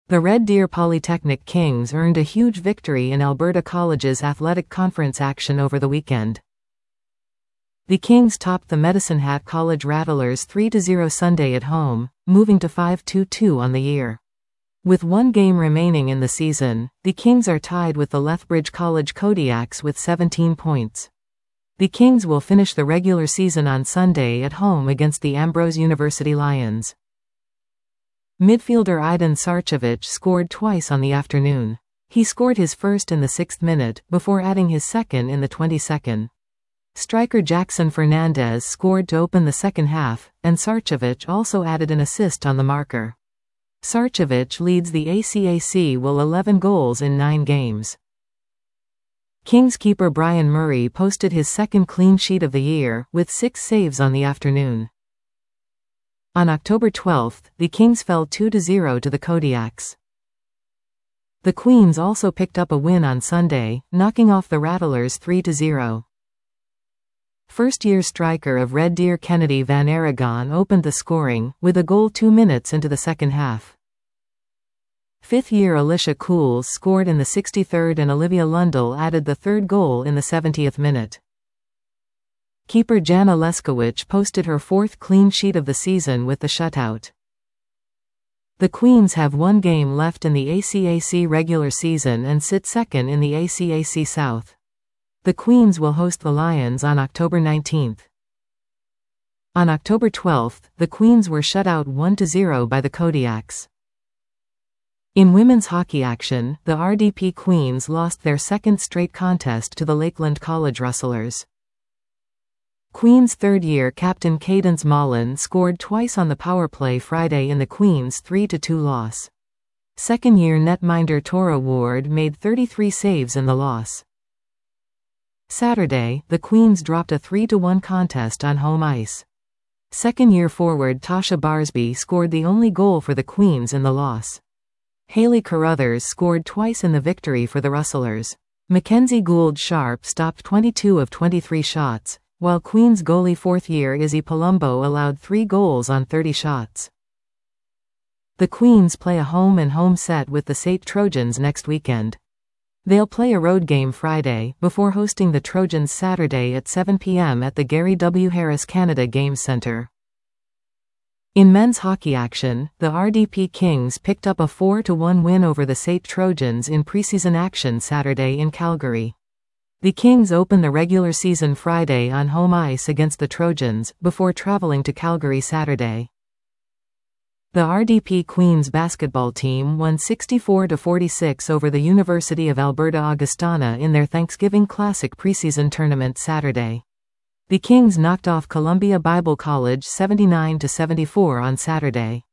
The Red Deer Polytechnic Kings earned a huge victory in Alberta College's Athletic Conference action over the weekend. The Kings topped the Medicine Hat College Rattlers 3-0 Sunday at home, moving to 5-2-2 on the year. With one game remaining in the season, the Kings are tied with the Lethbridge College Kodiaks with 17 points. The Kings will finish the regular season on Sunday at home against the Ambrose University Lions. Midfielder Aidan Sarcevic scored twice on the afternoon. He scored his first in the 6th minute, before adding his second in the 22nd. Striker Jackson Fernandez scored to open the second half, and Sarcevic also added an assist on the marker. Sarcevic leads the ACAC with 11 goals in 9 games. Kings keeper Brian Murray posted his second clean sheet of the year, with 6 saves on the afternoon. On October 12, the Kings fell 2-0 to the Kodiaks. The Queens also picked up a win on Sunday, knocking off the Rattlers 3-0. First-year striker of Red Deer Kennedy Van Aragon opened the scoring, with a goal 2 minutes into the second half. Fifth-year Alicia Cools scored in the 63rd and Olivia Lundell added the third goal in the 70th minute. Keeper Jana Leskowicz posted her 4th clean sheet of the season with the shutout. The Queens have one game left in the ACAC regular season and sit second in the ACAC South. The Queens will host the Lions on October 19. On October 12, the Queens were shut out 1-0 by the Kodiaks. In women's hockey action, the RDP Queens lost their second straight contest to the Lakeland College Rustlers. Queens' third-year captain Cadence Mullen scored twice on the power play Friday in the Queens' 3-2 loss. Second-year netminder Tora Ward made 33 saves in the loss. Saturday, the Queens dropped a 3-1 contest on home ice. Second-year forward Tasha Barsby scored the only goal for the Queens in the loss. Haley Carruthers scored twice in the victory for the Rustlers. Mackenzie Gould Sharp stopped 22 of 23 shots, while Queens goalie fourth-year Izzy Palumbo allowed 3 goals on 30 shots. The Queens play a home-and-home set with the St. Trojans next weekend. They'll play a road game Friday, before hosting the Trojans Saturday at 7 p.m. at the Gary W. Harris Canada Games Centre. In men's hockey action, the RDP Kings picked up a 4-1 win over the St. Trojans in preseason action Saturday in Calgary. The Kings open the regular season Friday on home ice against the Trojans, before traveling to Calgary Saturday. The RDP Queens basketball team won 64-46 over the University of Alberta Augustana in their Thanksgiving Classic preseason tournament Saturday. The Kings knocked off Columbia Bible College 79-74 on Saturday.